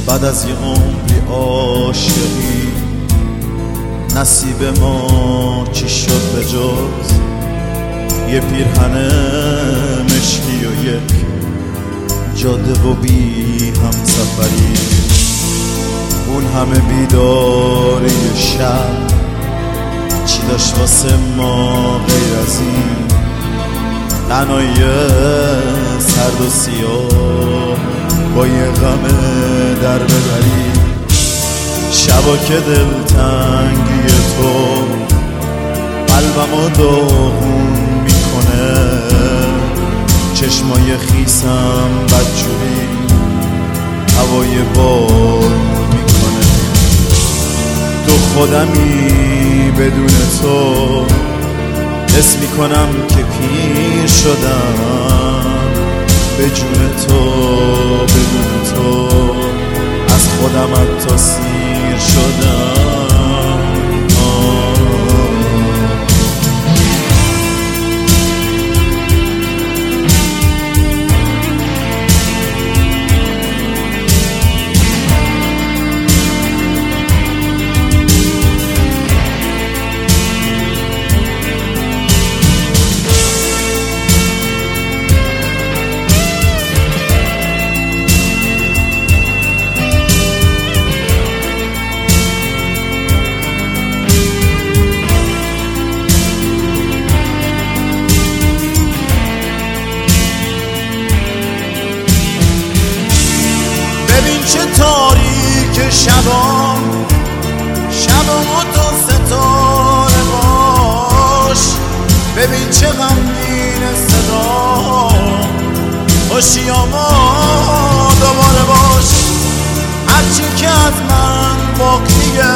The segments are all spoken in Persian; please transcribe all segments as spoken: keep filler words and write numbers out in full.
بعد از یه عمری عاشقی نصیب ما چی شد به جز یه پیرهن مشکی و یک جاده و بی هم سفری. اون همه بیداری شب چی داشت واسه ما غیر از این تنهایی سرد و سیاه با یه غم در ببری. شبا که دلتنگی تو قلبمو داغون میکنه، چشمای خیسم بدجوری هوای باد میکنه. تو خودمی بدون تو حس میکنم که پیر شدم، به جون تو بدون تو از خودم حتی سیر شدم. ببین چه تاریک شبام، شبام تو ستاره باش. ببین چه غمگین صدام، هوشیاما دوباره باش. هرچی که از من باقیه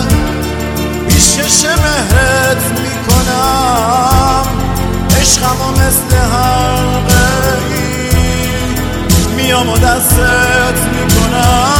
پیشش مهرت میکنم. عشقمو مثل حلقه‌ای میام و دستت میکنم.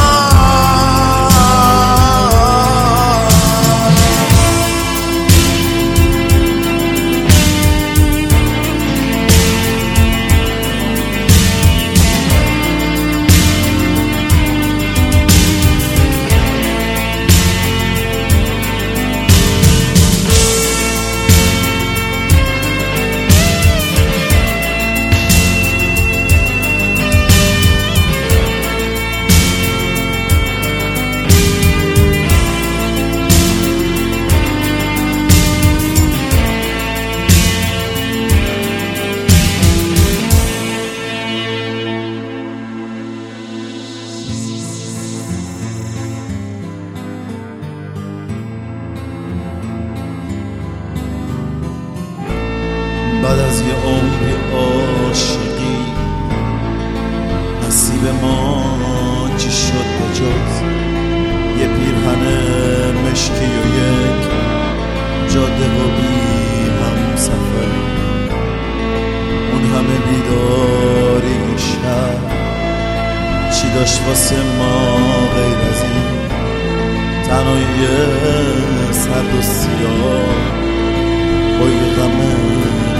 بعد از یه عمری عاشقی نصیب ما چی شد به جز یه پیرهن مشکی و یک جاده و بی هم سفری. اون همه بیداری شب چی داشت واسه ما غیر از این تنهایی سرد و سیاه با یه غم